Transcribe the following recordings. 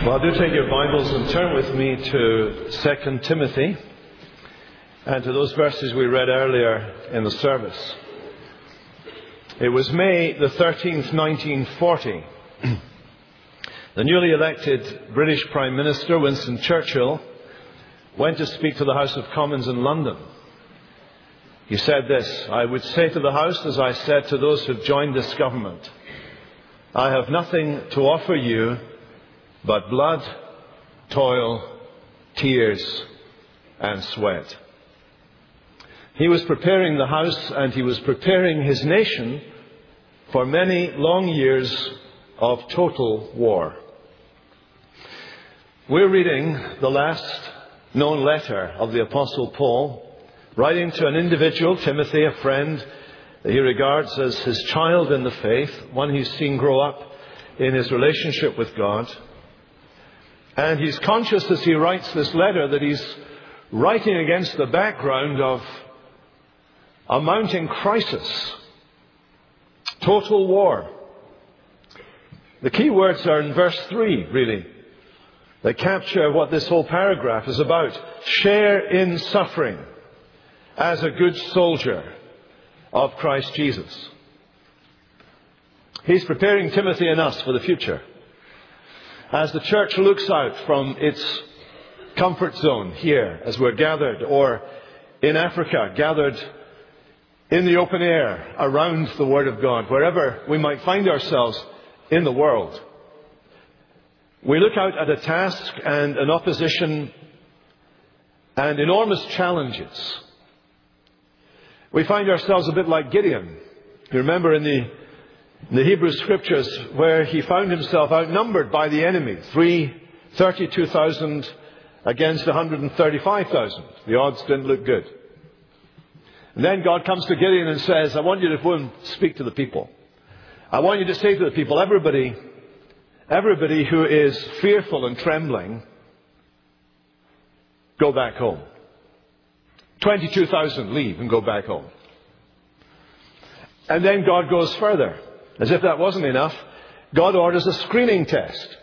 Well, do take your Bibles and turn with me to 2 Timothy and to those verses we read earlier in the service. It was May the 13th, 1940. The newly elected British Prime Minister, Winston Churchill, went to speak to the House of Commons in London. He said this: "I would say to the House, as I said to those who have joined this government, I have nothing to offer you but blood, toil, tears, and sweat." He was preparing the House and he was preparing his nation for many long years of total war. We're reading the last known letter of the Apostle Paul, writing to an individual, Timothy, a friend that he regards as his child in the faith, one he's seen grow up in his relationship with God. And he's conscious as he writes this letter that he's writing against the background of a mounting crisis. Total war. The key words are in verse 3, really. They capture what this whole paragraph is about. Share in suffering as a good soldier of Christ Jesus. He's preparing Timothy and us for the future. As the church looks out from its comfort zone here, as we're gathered, or in Africa, gathered in the open air around the Word of God, wherever we might find ourselves in the world, we look out at a task and an opposition and enormous challenges. We find ourselves a bit like Gideon. You remember in the Hebrew Scriptures where he found himself outnumbered by the enemy, 32,000 against 135,000. The odds didn't look good. And then God comes to Gideon and says, "I want you to go and speak to the people. I want you to say to the people, everybody who is fearful and trembling, go back home. 22,000 leave and go back home." And then God goes further. As if that wasn't enough, God orders a screening test.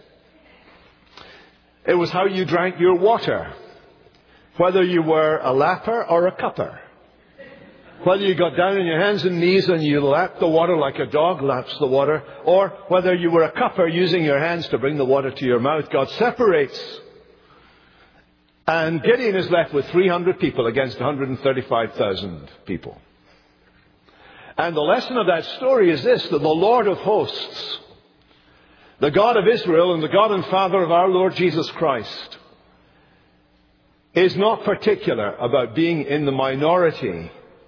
It was how you drank your water. Whether you were a lapper or a cupper. Whether you got down on your hands and knees and you lapped the water like a dog laps the water, or whether you were a cupper using your hands to bring the water to your mouth. God separates. And Gideon is left with 300 people against 135,000 people. And the lesson of that story is this: that the Lord of hosts, the God of Israel and the God and Father of our Lord Jesus Christ, is not particular about being in the minority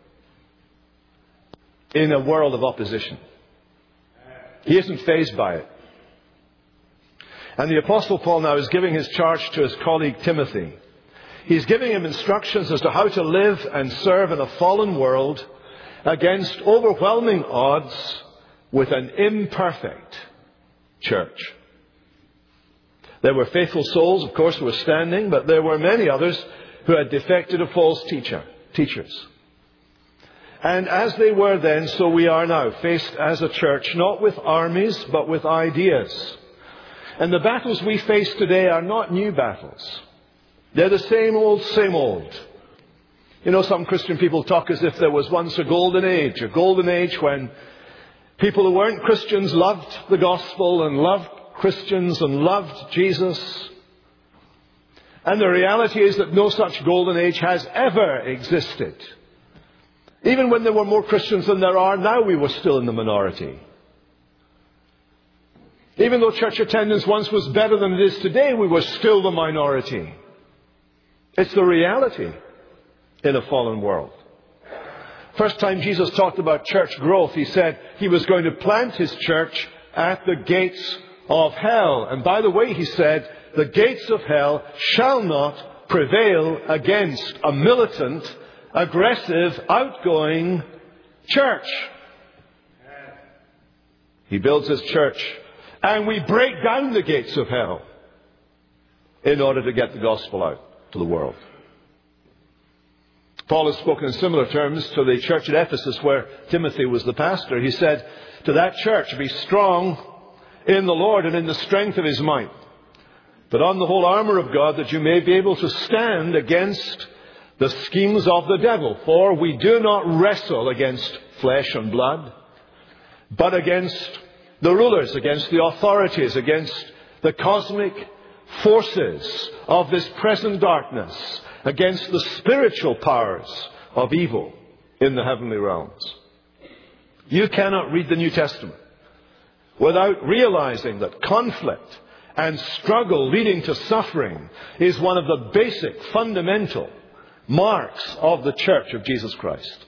in a world of opposition. He isn't fazed by it. And the Apostle Paul now is giving his charge to his colleague Timothy. He's giving him instructions as to how to live and serve in a fallen world against overwhelming odds with an imperfect church. There were faithful souls, of course, who were standing, but there were many others who had defected to false teachers. And as they were then, so we are now, faced as a church, not with armies, but with ideas. And the battles we face today are not new battles. They're the same old. You know, some Christian people talk as if there was once a golden age when people who weren't Christians loved the gospel and loved Christians and loved Jesus. And the reality is that no such golden age has ever existed. Even when there were more Christians than there are now, we were still in the minority. Even though church attendance once was better than it is today, we were still the minority. It's the reality in a fallen world. First time Jesus talked about church growth, he said he was going to plant his church at the gates of hell. And by the way, he said, the gates of hell shall not prevail against a militant, aggressive, outgoing church. He builds his church, and we break down the gates of hell in order to get the gospel out to the world. Paul has spoken in similar terms to the church at Ephesus where Timothy was the pastor. He said to that church, "Be strong in the Lord and in the strength of his might. Put on the whole armour of God, that you may be able to stand against the schemes of the devil. For we do not wrestle against flesh and blood, but against the rulers, against the authorities, against the cosmic forces of this present darkness, against the spiritual powers of evil in the heavenly realms. You cannot read the New Testament without realizing that conflict and struggle leading to suffering is one of the basic, fundamental marks of the Church of Jesus Christ.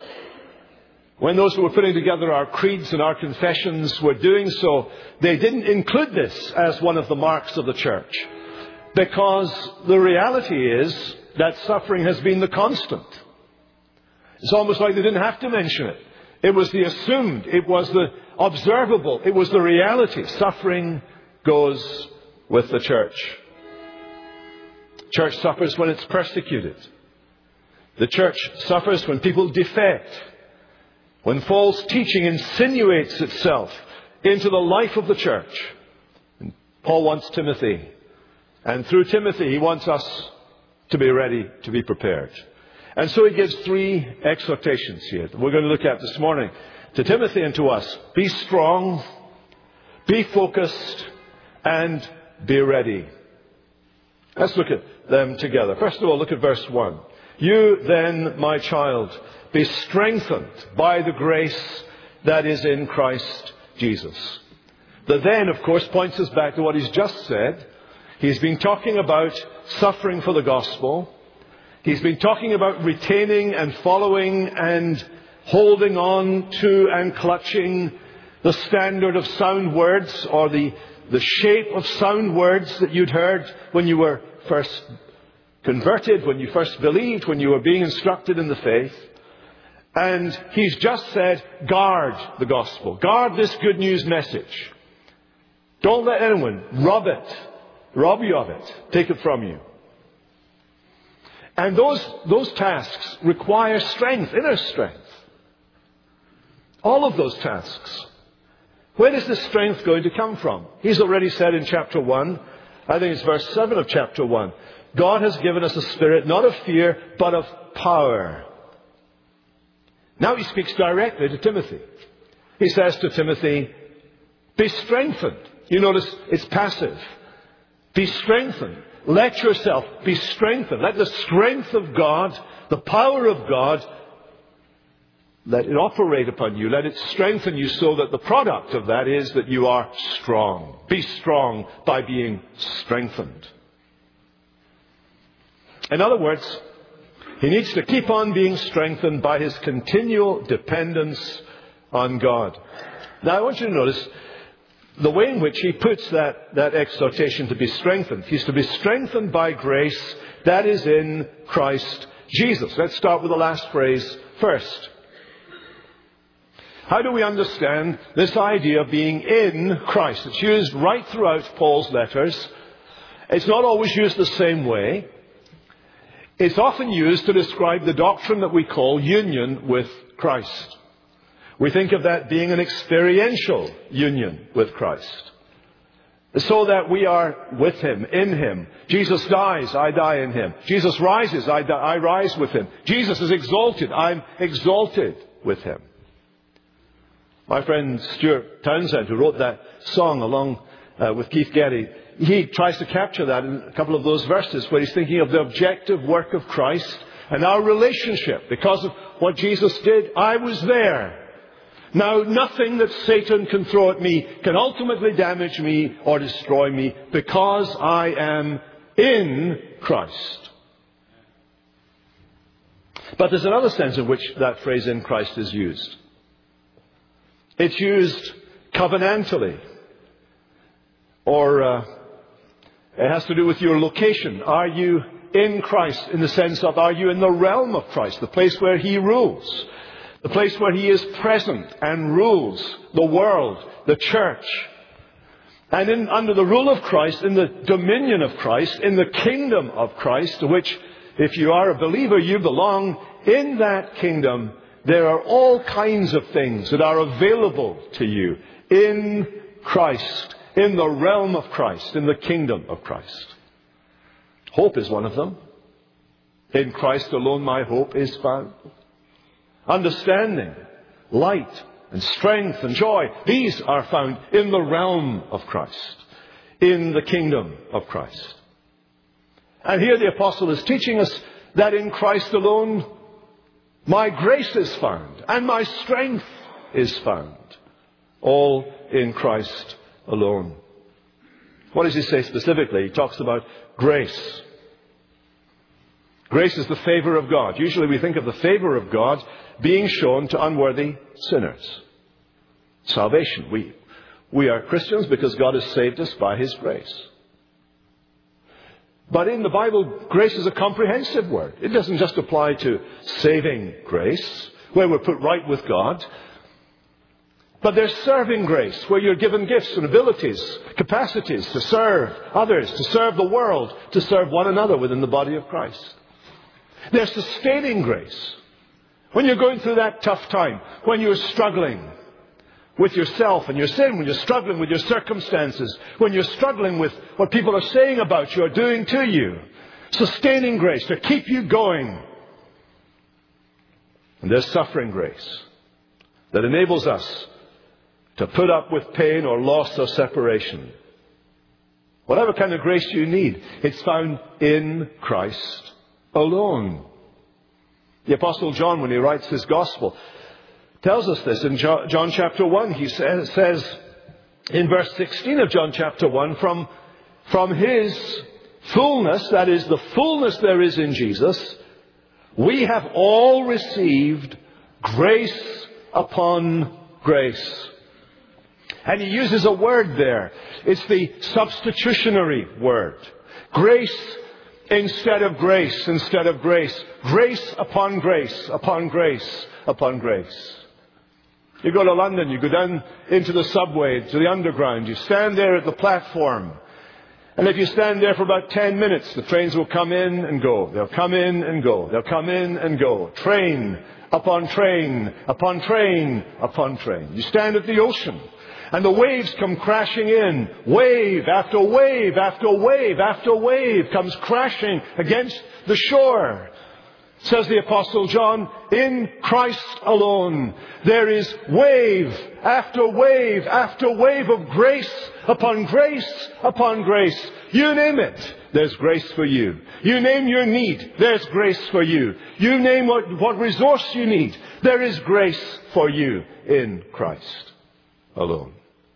When those who were putting together our creeds and our confessions were doing so, they didn't include this as one of the marks of the Church, because the reality is that suffering has been the constant. It's almost like they didn't have to mention it. It was the assumed, it was the observable, it was the reality. Suffering goes with the church. Church suffers when it's persecuted. The church suffers when people defect, when false teaching insinuates itself into the life of the church. And Paul wants Timothy, and through Timothy he wants us to be ready, to be prepared. And so he gives 3 exhortations here that we're going to look at this morning to Timothy and to us. Be strong, be focused, and be ready. Let's look at them together. First of all, look at verse 1. You then, my child, be strengthened by the grace that is in Christ Jesus. The then, of course, points us back to what he's just said. He's been talking about suffering for the gospel. He's been talking about retaining and following and holding on to and clutching the standard of sound words, or the shape of sound words that you'd heard when you were first converted, when you first believed, when you were being instructed in the faith. And he's just said, guard the gospel. Guard this good news message. Don't let anyone rob you of it, take it from you. And those tasks require strength, inner strength. All of those tasks. Where is this strength going to come from? He's already said in chapter 1, I think it's verse 7 of chapter 1, God has given us a spirit not of fear, but of power. Now he speaks directly to Timothy. He says to Timothy, be strengthened. You notice it's passive. Be strengthened. Let yourself be strengthened. Let the strength of God, the power of God, let it operate upon you. Let it strengthen you so that the product of that is that you are strong. Be strong by being strengthened. In other words, he needs to keep on being strengthened by his continual dependence on God. Now I want you to notice the way in which he puts that exhortation to be strengthened. He's to be strengthened by grace that is in Christ Jesus. Let's start with the last phrase first. How do we understand this idea of being in Christ? It's used right throughout Paul's letters. It's not always used the same way. It's often used to describe the doctrine that we call union with Christ. We think of that being an experiential union with Christ. So that we are with Him, in Him. Jesus dies, I die in Him. Jesus rises, I rise with Him. Jesus is exalted, I'm exalted with Him. My friend Stuart Townsend, who wrote that song along with Keith Getty, he tries to capture that in a couple of those verses where he's thinking of the objective work of Christ and our relationship. Because of what Jesus did, I was there. Now, nothing that Satan can throw at me can ultimately damage me or destroy me because I am in Christ. But there's another sense in which that phrase in Christ is used. It's used covenantally. Or it has to do with your location. Are you in Christ in the sense of are you in the realm of Christ, the place where He rules? The place where He is present and rules the world, the church. And under the rule of Christ, in the dominion of Christ, in the kingdom of Christ, to which, if you are a believer, you belong, in that kingdom, there are all kinds of things that are available to you in Christ, in the realm of Christ, in the kingdom of Christ. Hope is one of them. In Christ alone my hope is found. Understanding, light, and strength and joy, these are found in the realm of Christ, in the kingdom of Christ. And here the apostle is teaching us that in Christ alone my grace is found and my strength is found. All in Christ alone. What does he say specifically? He talks about grace. Grace is the favor of God. Usually we think of the favor of God being shown to unworthy sinners. Salvation. We are Christians because God has saved us by His grace. But in the Bible, grace is a comprehensive word. It doesn't just apply to saving grace, where we're put right with God. But there's serving grace, where you're given gifts and abilities, capacities to serve others, to serve the world, to serve one another within the body of Christ. There's sustaining grace. When you're going through that tough time, when you're struggling with yourself and your sin, when you're struggling with your circumstances, when you're struggling with what people are saying about you or doing to you, sustaining grace to keep you going. And there's suffering grace that enables us to put up with pain or loss or separation. Whatever kind of grace you need, it's found in Christ alone. The Apostle John, when he writes his gospel, tells us this in John chapter 1. He says in verse 16 of John chapter 1, from His fullness, that is the fullness there is in Jesus, we have all received grace upon grace. And he uses a word there. It's the substitutionary word. Grace instead of grace, instead of grace. Grace upon grace, upon grace, upon grace. You go to London, you go down into the subway, to the underground. You stand there at the platform. And if you stand there for about 10 minutes, the trains will come in and go. They'll come in and go. They'll come in and go. Train upon train, upon train, upon train. You stand at the ocean. And the waves come crashing in. Wave after wave after wave after wave comes crashing against the shore. Says the Apostle John, in Christ alone there is wave after wave after wave of grace upon grace upon grace. You name it, there's grace for you. You name your need, there's grace for you. You name what resource you need, there is grace for you in Christ alone.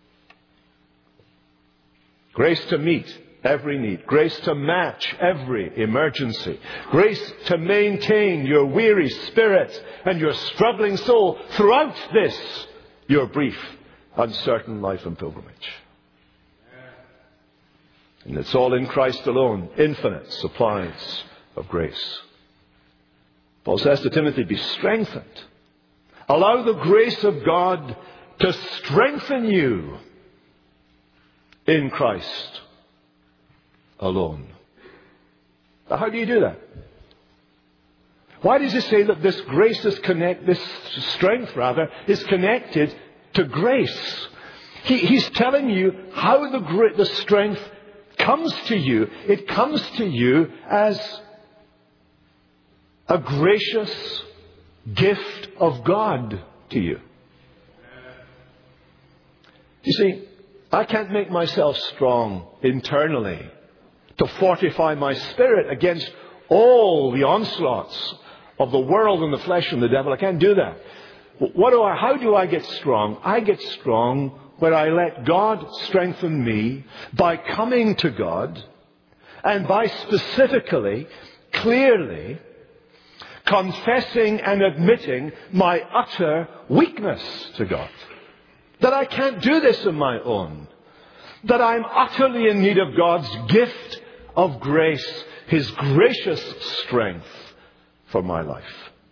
Grace to meet every need. Grace to match every emergency. Grace to maintain your weary spirit and your struggling soul throughout this, your brief, uncertain life and pilgrimage. And it's all in Christ alone. Infinite supplies of grace. Paul says to Timothy, be strengthened. Allow the grace of God to strengthen you in Christ alone. Now, how do you do that? Why does he say that this grace is this strength is connected to grace? He's telling you how the strength comes to you. It comes to you as a gracious gift of God to you. You see, I can't make myself strong internally to fortify my spirit against all the onslaughts of the world and the flesh and the devil. I can't do that. How do I get strong? I get strong when I let God strengthen me by coming to God and by specifically, clearly confessing and admitting my utter weakness to God. That I can't do this on my own. That I'm utterly in need of God's gift of grace, His gracious strength for my life.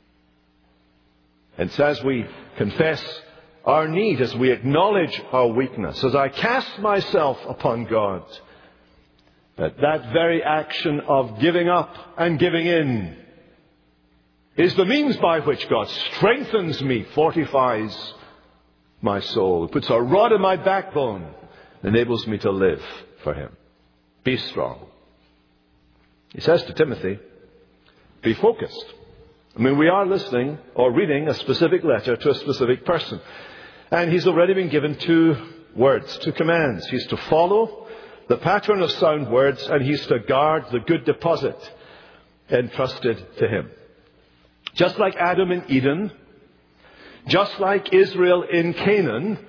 And so as we confess our need, as we acknowledge our weakness, as I cast myself upon God, that very action of giving up and giving in is the means by which God strengthens me, fortifies my soul, puts a rod in my backbone, enables me to live for Him. Be strong. He says to Timothy, be focused. I mean, we are listening or reading a specific letter to a specific person. And he's already been given 2 words, 2 commands. He's to follow the pattern of sound words, and he's to guard the good deposit entrusted to him. Just like Adam in Eden, just like Israel in Canaan,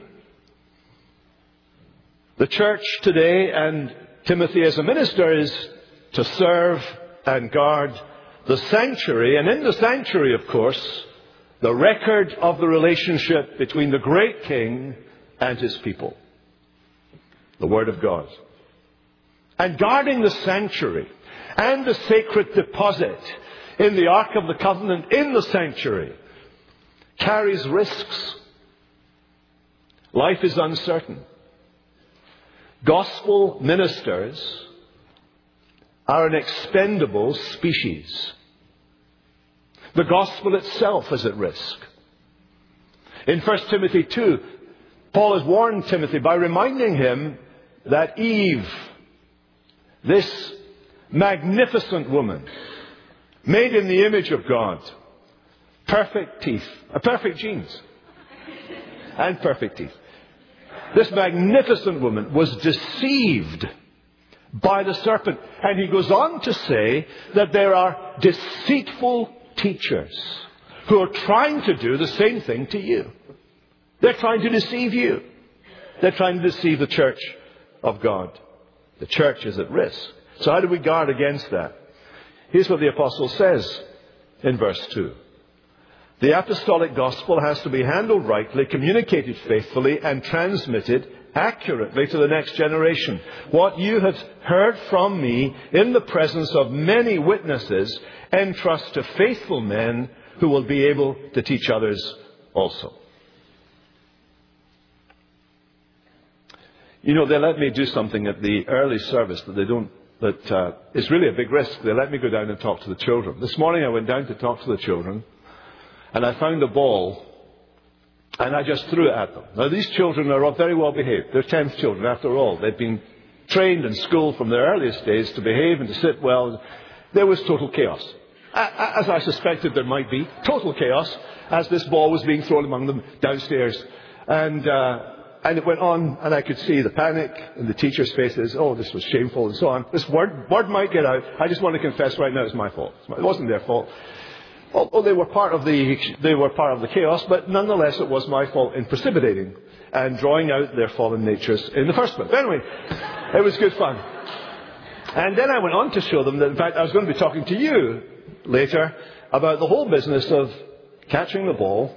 the church today and Timothy as a minister is to serve and guard the sanctuary. And in the sanctuary, of course, the record of the relationship between the great King and his people. The Word of God. And guarding the sanctuary and the sacred deposit in the Ark of the Covenant in the sanctuary carries risks. Life is uncertain. Gospel ministers are an expendable species. The gospel itself is at risk. In 1 Timothy 2, Paul has warned Timothy by reminding him that Eve, this magnificent woman, made in the image of God, perfect teeth, perfect genes, and perfect teeth. This magnificent woman was deceived by the serpent. And he goes on to say that there are deceitful teachers who are trying to do the same thing to you. They're trying to deceive you. They're trying to deceive the church of God. The church is at risk. So how do we guard against that? Here's what the apostle says in verse 2. The apostolic gospel has to be handled rightly, communicated faithfully, and transmitted accurately to the next generation. What you have heard from me in the presence of many witnesses, entrust to faithful men who will be able to teach others also. You know, they let me do something at the early service that is really a big risk. They let me go down and talk to the children. This morning I went down to talk to the children, and I found a ball, and I just threw it at them. Now, these children are very well behaved. They're 10th children, after all. They've been trained and schooled from their earliest days to behave and to sit well. There was total chaos. As I suspected there might be. Total chaos as this ball was being thrown among them downstairs. And it went on, and I could see the panic in the teachers' faces. Oh, this was shameful, and so on. This word might get out. I just want to confess right now it's my fault. It wasn't their fault. Although they were part of the chaos, but nonetheless it was my fault in precipitating and drawing out their fallen natures in the first place. But anyway, it was good fun. And then I went on to show them that, in fact, I was going to be talking to you later about the whole business of catching the ball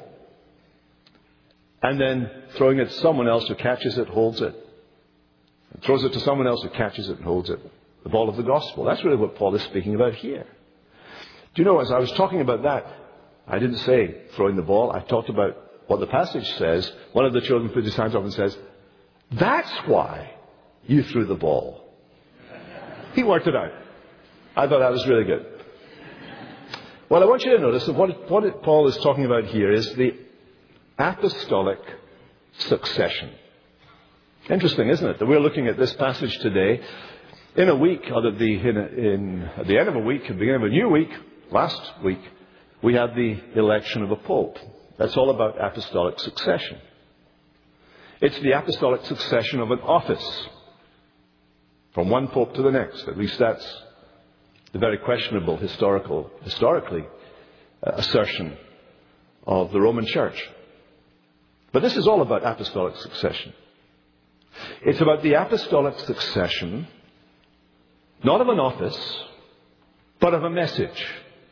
and then throwing it to someone else who catches it, holds it, and throws it to someone else who catches it and holds it. The ball of the gospel. That's really what Paul is speaking about here. Do you know, as I was talking about that, I didn't say throwing the ball. I talked about what the passage says. One of the children put his hands up and says, that's why you threw the ball. He worked it out. I thought that was really good. Well, I want you to notice that what Paul is talking about here is the apostolic succession. Interesting, isn't it, that we're looking at this passage today in a week, or at the end of a week, at the beginning of a new week. Last week, we had the election of a pope. That's all about apostolic succession. It's the apostolic succession of an office from one pope to the next. At least that's the very questionable historically assertion of the Roman Church. But this is all about apostolic succession. It's about the apostolic succession, not of an office, but of a message.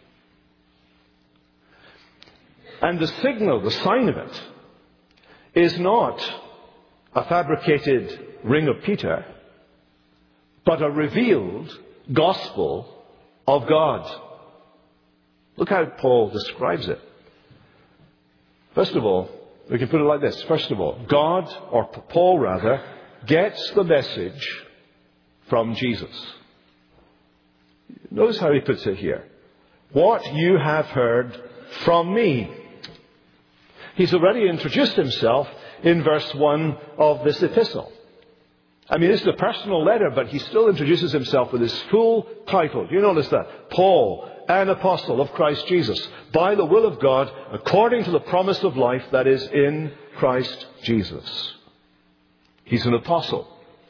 And the signal, the sign of it, is not a fabricated ring of Peter, but a revealed gospel of God. Look how Paul describes it. First of all, we can put it like this. First of all, God, or Paul rather, gets the message from Jesus. Notice how he puts it here. What you have heard from me. He's already introduced himself in verse 1 of this epistle. I mean, this is a personal letter, but he still introduces himself with his full title. Do you notice that? Paul, an apostle of Christ Jesus, by the will of God, according to the promise of life that is in Christ Jesus. He's an apostle.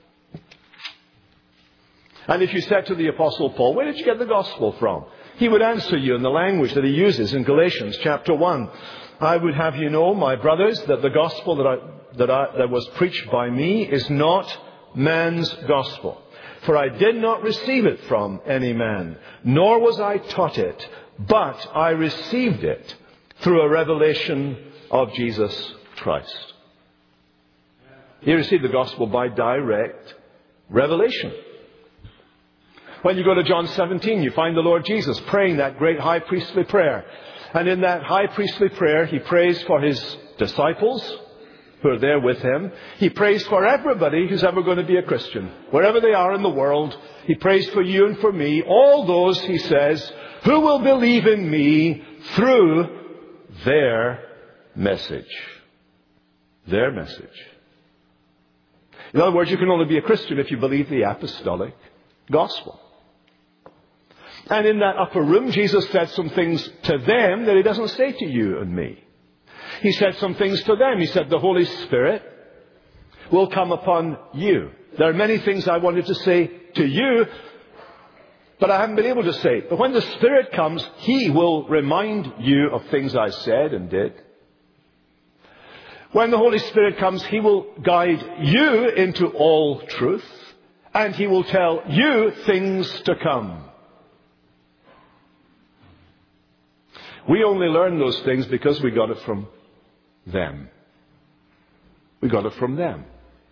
And if you said to the Apostle Paul, where did you get the gospel from? He would answer you in the language that he uses in Galatians chapter 1. I would have you know, my brothers, that the gospel that was preached by me is not man's gospel. For I did not receive it from any man, nor was I taught it, but I received it through a revelation of Jesus Christ. You receive the gospel by direct revelation. When you go to John 17, you find the Lord Jesus praying that great high priestly prayer. And in that high priestly prayer, he prays for his disciples who are there with him. He prays for everybody who's ever going to be a Christian. Wherever they are in the world, he prays for you and for me. All those, he says, who will believe in me through their message. Their message. In other words, you can only be a Christian if you believe the apostolic gospel. And in that upper room, Jesus said some things to them that he doesn't say to you and me. He said some things to them. He said, the Holy Spirit will come upon you. There are many things I wanted to say to you, but I haven't been able to say. But when the Spirit comes, he will remind you of things I said and did. When the Holy Spirit comes, he will guide you into all truth, and he will tell you things to come. We only learn those things because we got it from them. We got it from them.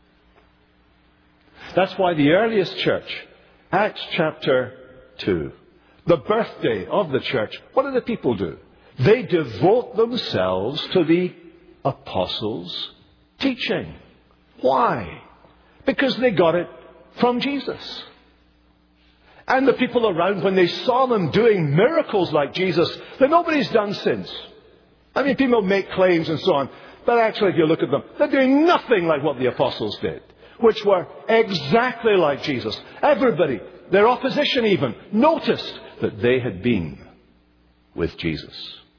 That's why the earliest church, Acts chapter 2, the birthday of the church, what do the people do? They devote themselves to the apostles' teaching. Why? Because they got it from Jesus. And the people around, when they saw them doing miracles like Jesus that nobody's done since. I mean, people make claims and so on. But actually, if you look at them, they're doing nothing like what the apostles did, which were exactly like Jesus. Everybody, their opposition even, noticed that they had been with Jesus.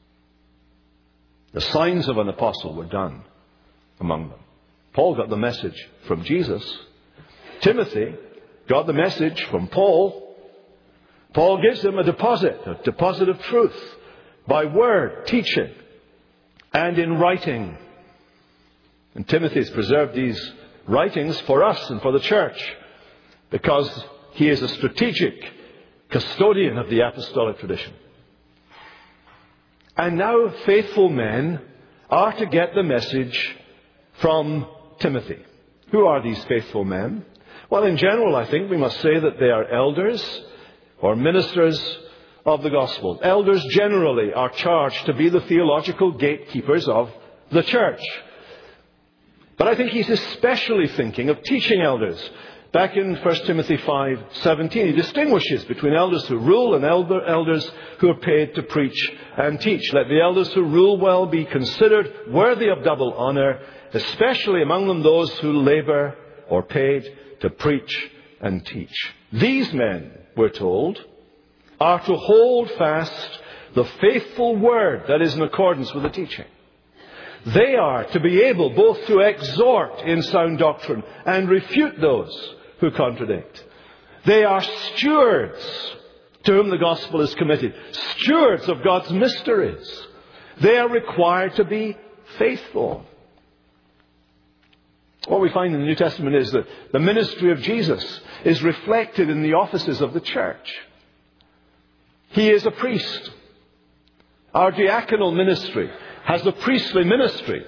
The signs of an apostle were done among them. Paul got the message from Jesus. Timothy got the message from Paul. Paul gives them a deposit of truth by word, teaching, and in writing. And Timothy has preserved these writings for us and for the church because he is a strategic custodian of the apostolic tradition. And now faithful men are to get the message from Timothy. Who are these faithful men? Well, in general, I think we must say that they are elders or ministers of the gospel. Elders generally are charged to be the theological gatekeepers of the church. But I think he's especially thinking of teaching elders. Back in 1 Timothy 5:17, he distinguishes between elders who rule and elders who are paid to preach and teach. Let the elders who rule well be considered worthy of double honor, especially among them those who labor or paid to preach and teach. These men, we're told, are to hold fast the faithful word that is in accordance with the teaching. They are to be able both to exhort in sound doctrine and refute those who contradict. They are stewards to whom the gospel is committed, stewards of God's mysteries. They are required to be faithful. What we find in the New Testament is that the ministry of Jesus is reflected in the offices of the church. He is a priest. Our diaconal ministry has a priestly ministry.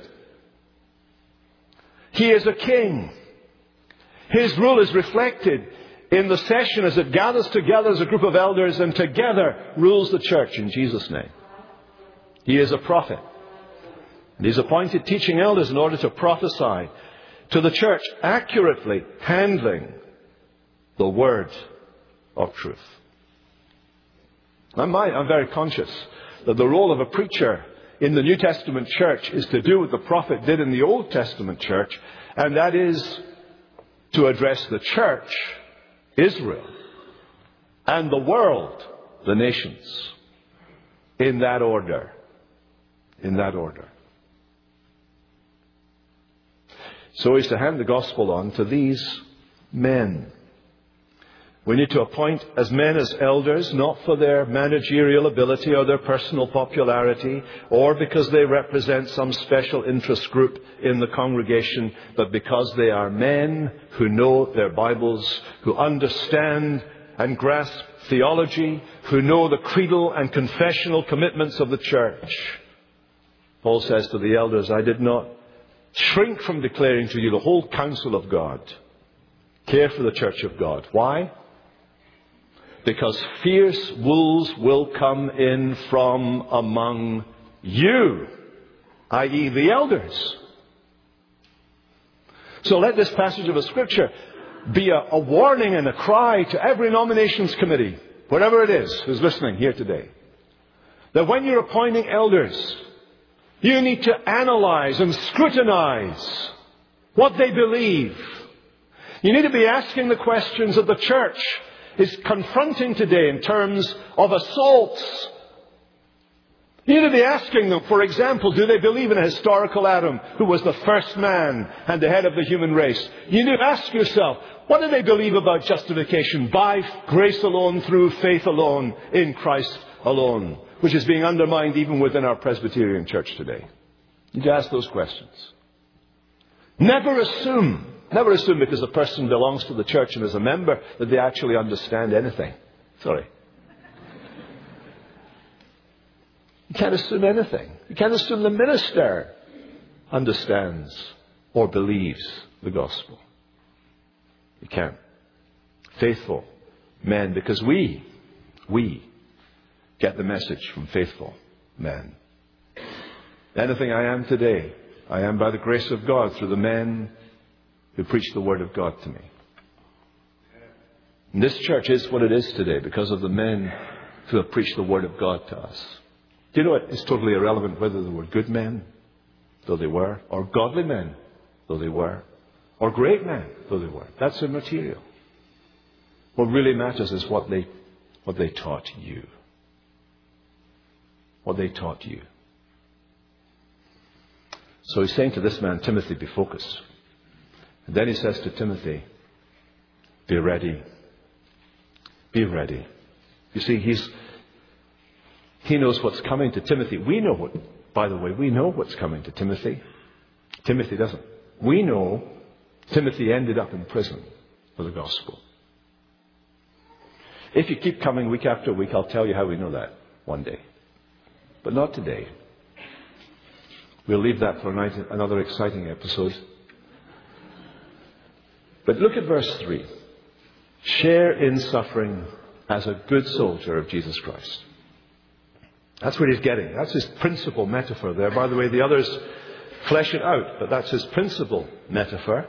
He is a king. His rule is reflected in the session as it gathers together as a group of elders and together rules the church in Jesus' name. He is a prophet. And he's appointed teaching elders in order to prophesy to the church, accurately handling the word of truth. I'm very conscious that the role of a preacher in the New Testament church is to do what the prophet did in the Old Testament church, and that is to address the church, Israel, and the world, the nations, in that order. In that order. So he's to hand the gospel on to these men. We need to appoint as men as elders, not for their managerial ability or their personal popularity, or because they represent some special interest group in the congregation, but because they are men who know their Bibles, who understand and grasp theology, who know the creedal and confessional commitments of the church. Paul says to the elders, I did not shrink from declaring to you the whole counsel of God. Care for the church of God. Why? Because fierce wolves will come in from among you, i.e. the elders. So let this passage of a scripture be a warning and a cry to every nominations committee, wherever it is, who's listening here today, that when you're appointing elders, you need to analyze and scrutinize what they believe. You need to be asking the questions that the church is confronting today in terms of assaults. You need to be asking them, for example, do they believe in a historical Adam who was the first man and the head of the human race? You need to ask yourself, what do they believe about justification by grace alone, through faith alone, in Christ alone, which is being undermined even within our Presbyterian church today? You need to ask those questions. Never assume because a person belongs to the church and is a member that they actually understand anything. Sorry. You can't assume anything. You can't assume the minister understands or believes the gospel. You can't. Faithful men, because we get the message from faithful men. Anything I am today, I am by the grace of God through the men who preach the Word of God to me. And this church is what it is today because of the men who have preached the Word of God to us. Do you know what? It's totally irrelevant whether they were good men, though they were, or godly men, though they were, or great men, though they were. That's immaterial. What really matters is what they taught you. What they taught you. So he's saying to this man, Timothy, be focused. And then he says to Timothy, be ready. Be ready. You see, he knows what's coming to Timothy. We know what's coming to Timothy. Timothy doesn't. We know Timothy ended up in prison for the gospel. If you keep coming week after week, I'll tell you how we know that one day. But not today. We'll leave that for another exciting episode. But look at verse 3. Share in suffering as a good soldier of Jesus Christ. That's what he's getting. That's his principal metaphor there. By the way, the others flesh it out, but that's his principal metaphor.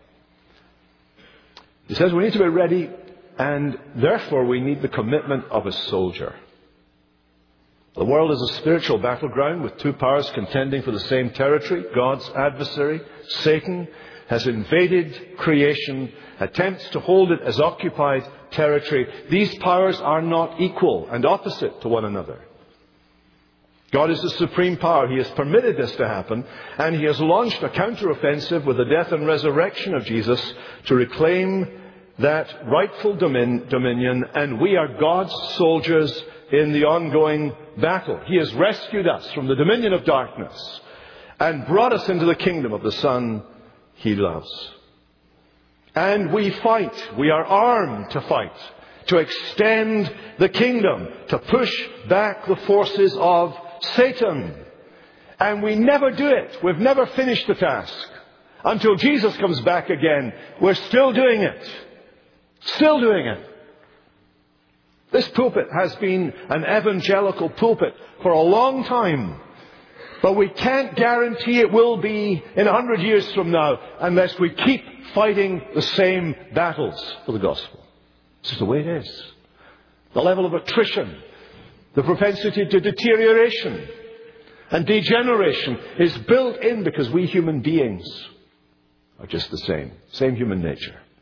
He says we need to be ready, and therefore we need the commitment of a soldier. The world is a spiritual battleground with two powers contending for the same territory. God's adversary, Satan, has invaded creation, attempts to hold it as occupied territory. These powers are not equal and opposite to one another. God is the supreme power. He has permitted this to happen, and He has launched a counteroffensive with the death and resurrection of Jesus to reclaim that rightful dominion, and we are God's soldiers in the ongoing battle. He has rescued us from the dominion of darkness and brought us into the kingdom of the Son He loves. And we fight. We are armed to fight, to extend the kingdom, to push back the forces of Satan. And we never do it. We've never finished the task. Until Jesus comes back again, we're still doing it. Still doing it. This pulpit has been an evangelical pulpit for a long time. But we can't guarantee it will be in 100 years from now unless we keep fighting the same battles for the gospel. This is the way it is. The level of attrition, the propensity to deterioration and degeneration is built in because we human beings are just the same human nature.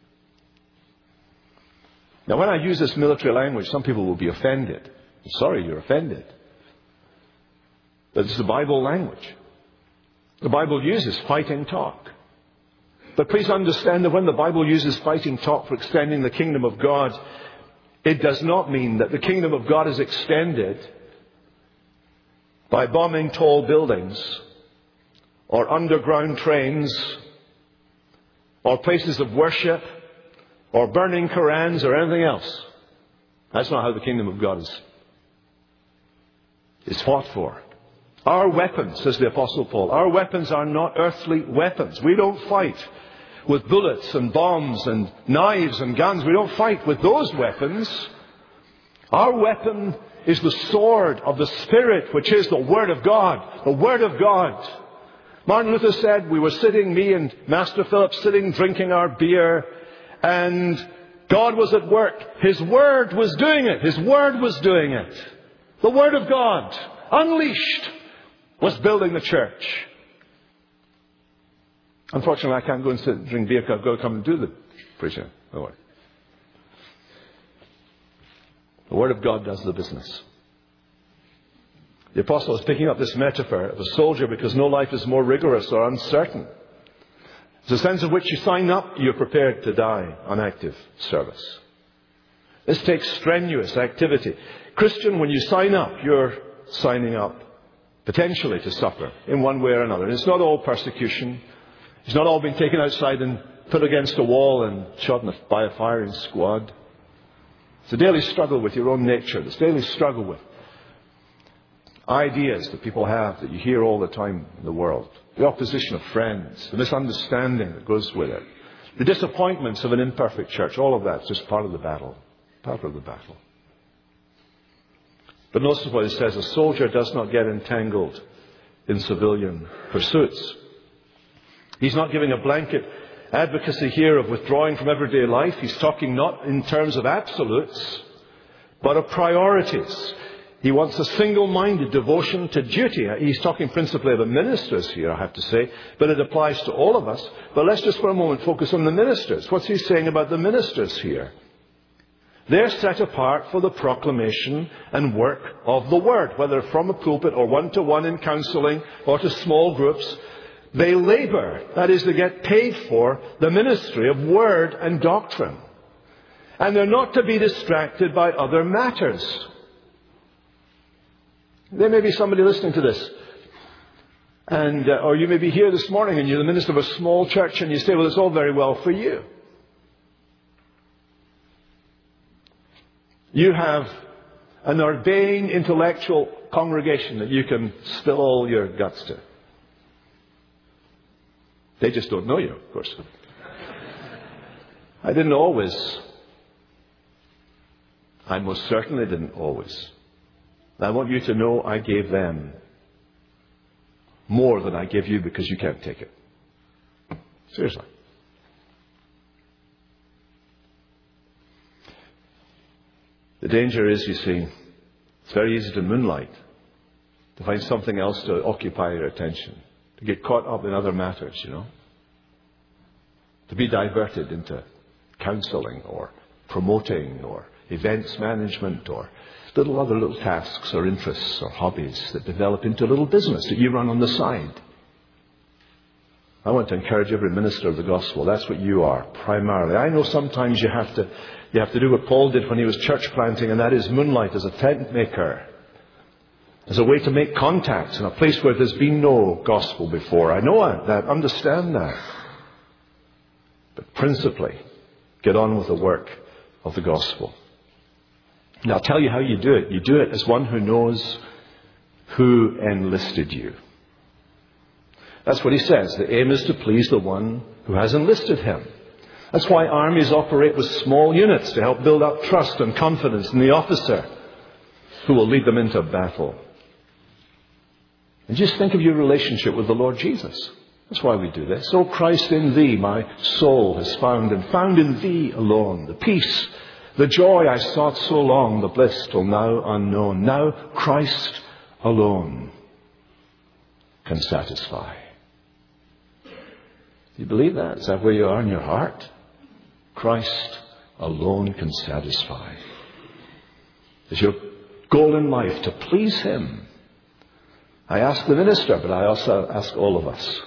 Now, when I use this military language, some people will be offended. I'm sorry you're offended. But it's the Bible language. The Bible uses fighting talk. But please understand that when the Bible uses fighting talk for extending the kingdom of God, it does not mean that the kingdom of God is extended by bombing tall buildings or underground trains or places of worship or burning Korans or anything else. That's not how the kingdom of God is fought for. Our weapons, says the Apostle Paul, our weapons are not earthly weapons. We don't fight with bullets and bombs and knives and guns. We don't fight with those weapons. Our weapon is the sword of the Spirit, which is the Word of God. The Word of God. Martin Luther said, we were sitting, me and Master Philip, sitting drinking our beer, and God was at work. His Word was doing it. His Word was doing it. The Word of God, unleashed, was building the church. Unfortunately, I can't go and sit and drink beer because I've got to come and do the preaching. Oh, the Word of God does the business. The Apostle is picking up this metaphor of a soldier because no life is more rigorous or uncertain. It's a sense in which you sign up, you're prepared to die on active service. This takes strenuous activity. Christian, when you sign up, you're signing up potentially to suffer in one way or another. And it's not all persecution. It's not all being taken outside and put against a wall and shot by a firing squad. It's a daily struggle with your own nature. It's a daily struggle with ideas that people have that you hear all the time in the world. The opposition of friends, the misunderstanding that goes with it, the disappointments of an imperfect church. All of that's just part of the battle. Part of the battle. But notice what it says. A soldier does not get entangled in civilian pursuits. He's not giving a blanket advocacy here of withdrawing from everyday life. He's talking not in terms of absolutes, but of priorities. He wants a single-minded devotion to duty. He's talking principally about ministers here, I have to say, but it applies to all of us. But let's just for a moment focus on the ministers. What's he saying about the ministers here? They're set apart for the proclamation and work of the Word, whether from a pulpit or one-to-one in counseling or to small groups. They labor, that is, they get paid for the ministry of Word and doctrine. And they're not to be distracted by other matters. There may be somebody listening to this, or you may be here this morning and you're the minister of a small church and you say, well, it's all very well for you. You have an ordained intellectual congregation that you can spill all your guts to. They just don't know you, of course. I didn't always. I most certainly didn't always. I want you to know I gave them more than I give you because you can't take it. Seriously. The danger is, you see, it's very easy to moonlight, to find something else to occupy your attention, to get caught up in other matters, to be diverted into counseling or promoting or events management or little tasks or interests or hobbies that develop into a little business that you run on the side. I want to encourage every minister of the gospel. That's what you are, primarily. I know sometimes you have to do what Paul did when he was church planting, and that is moonlight as a tent maker, as a way to make contacts in a place where there's been no gospel before. I know that, understand that. But principally, get on with the work of the gospel. Now, I'll tell you how you do it. You do it as one who knows who enlisted you. That's what he says. The aim is to please the one who has enlisted him. That's why armies operate with small units, to help build up trust and confidence in the officer who will lead them into battle. And just think of your relationship with the Lord Jesus. That's why we do this. "O Christ, in thee my soul has found, and found in thee alone the peace, the joy I sought so long, the bliss till now unknown. Now Christ alone can satisfy." Do you believe that? Is that where you are in your heart? Christ alone can satisfy. Is your goal in life to please Him? I ask the minister, but I also ask all of us.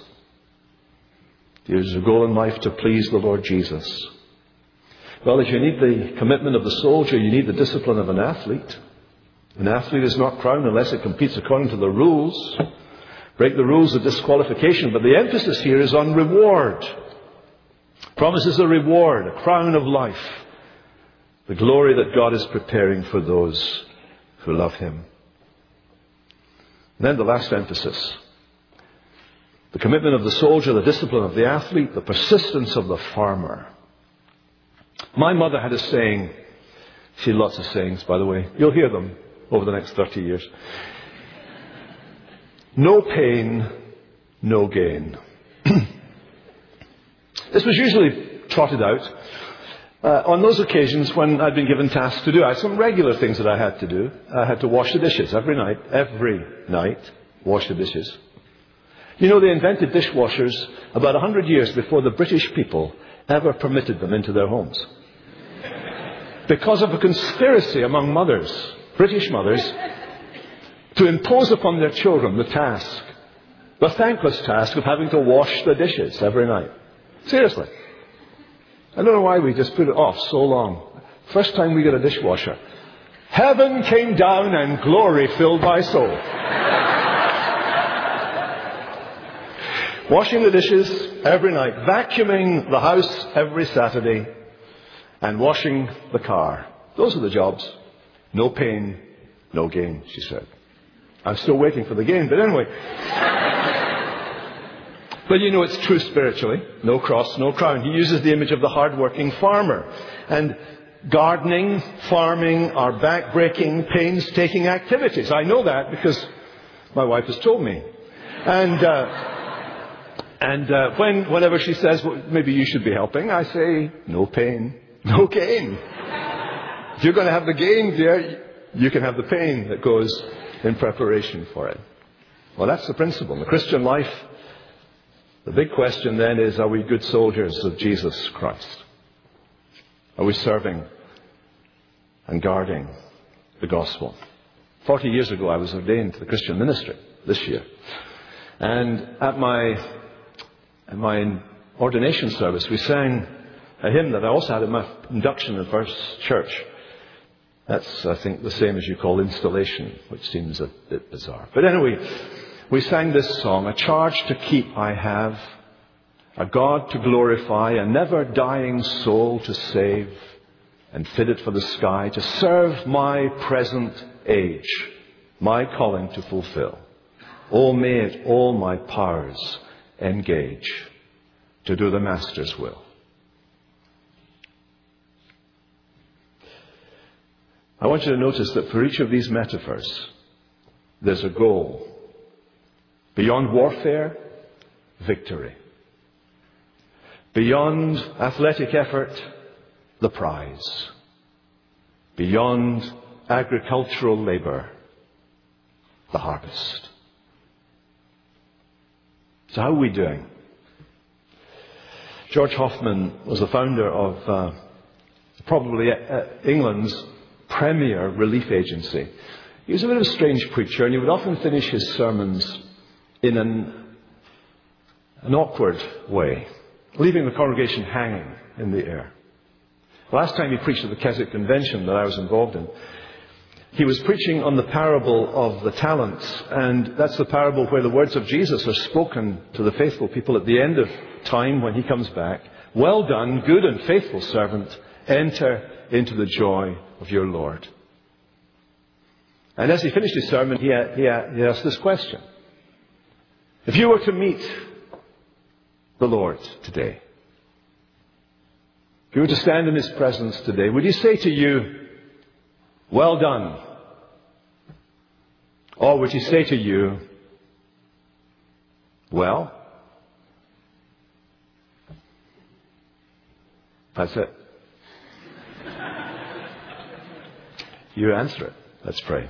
Is your goal in life to please the Lord Jesus? Well, if you need the commitment of the soldier, you need the discipline of an athlete. An athlete is not crowned unless it competes according to the rules. Break the rules of disqualification, but the emphasis here is on reward. Promises a reward, a crown of life. The glory that God is preparing for those who love Him. And then the last emphasis. The commitment of the soldier, the discipline of the athlete, the persistence of the farmer. My mother had a saying. She had lots of sayings, by the way. You'll hear them over the next 30 years. No pain, no gain. This was usually trotted out on those occasions when I'd been given tasks to do. I had some regular things that I had to do. I had to wash the dishes every night, wash the dishes. You know, they invented dishwashers about 100 years before the British people ever permitted them into their homes. Because of a conspiracy among mothers, British mothers, to impose upon their children the thankless task of having to wash the dishes every night. Seriously. I don't know why we just put it off so long. First time we got a dishwasher, heaven came down and glory filled my soul. Washing the dishes every night, vacuuming the house every Saturday, and washing the car. Those are the jobs. No pain, no gain, she said. I'm still waiting for the gain, but anyway. But you know it's true spiritually. No cross, no crown. He uses the image of the hard-working farmer. And gardening, farming are back-breaking, painstaking activities. I know that because my wife has told me. And whenever she says, well, maybe you should be helping, I say, no pain, no gain. If you're going to have the gain, dear, you can have the pain that goes in preparation for it. Well, that's the principle. In the Christian life, the big question then is, are we good soldiers of Jesus Christ? Are we serving and guarding the gospel? 40 years ago, I was ordained to the Christian ministry this year. And at my ordination service, we sang a hymn that I also had at my induction in First Church. That's, I think, the same as you call installation, which seems a bit bizarre. But anyway, we sang this song, a charge to keep I have, a God to glorify, a never-dying soul to save, and fitted for the sky, to serve my present age, my calling to fulfill. Oh, may it all my powers engage to do the Master's will. I want you to notice that for each of these metaphors, there's a goal. Beyond warfare, victory. Beyond athletic effort, the prize. Beyond agricultural labor, the harvest. So how are we doing? George Hoffman was the founder of probably England's premier relief agency. He was a bit of a strange preacher, and he would often finish his sermons in an awkward way, leaving the congregation hanging in the air. Last time he preached at the Keswick Convention that I was involved in, he was preaching on the parable of the talents, and that's the parable where the words of Jesus are spoken to the faithful people at the end of time when He comes back. Well done, good and faithful servant, enter into the joy of your Lord. And as he finished his sermon, he asked this question. If you were to meet the Lord today, if you were to stand in His presence today, would He say to you, well done? Or would He say to you, well? That's it. You answer it. Let's pray.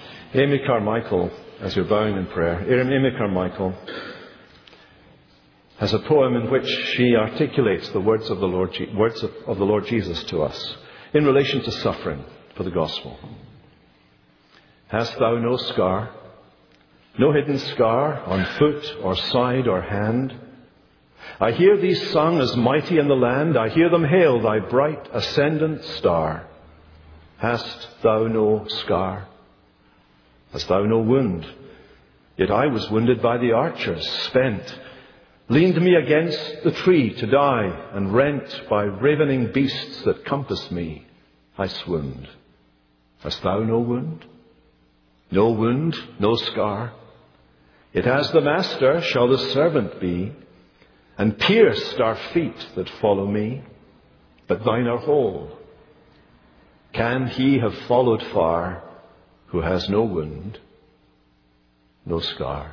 Amy Carmichael, as you're bowing in prayer, Amy Carmichael, as a poem in which she articulates the words of the Lord Jesus to us in relation to suffering for the gospel. Hast thou no scar, no hidden scar on foot or side or hand? I hear thee sung as mighty in the land. I hear them hail thy bright ascendant star. Hast thou no scar? Hast thou no wound? Yet I was wounded by the archers, spent, leaned me against the tree to die, and rent by ravening beasts that compassed me, I swooned. Hast thou no wound? No wound, no scar. Yet as the master shall the servant be, and pierced our feet that follow me, but thine are whole. Can he have followed far who has no wound, no scar?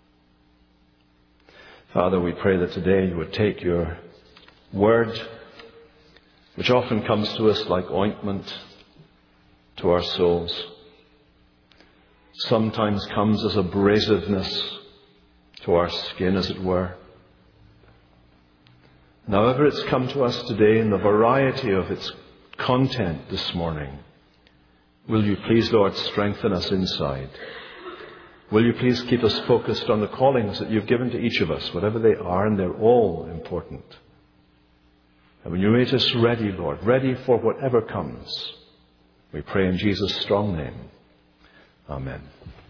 Father, we pray that today you would take your word, which often comes to us like ointment to our souls, sometimes comes as abrasiveness to our skin, as it were. And however it's come to us today in the variety of its content this morning, will you please, Lord, strengthen us inside? Will you please keep us focused on the callings that you've given to each of us, whatever they are, and they're all important. And when you make us ready, Lord, ready for whatever comes, we pray in Jesus' strong name. Amen.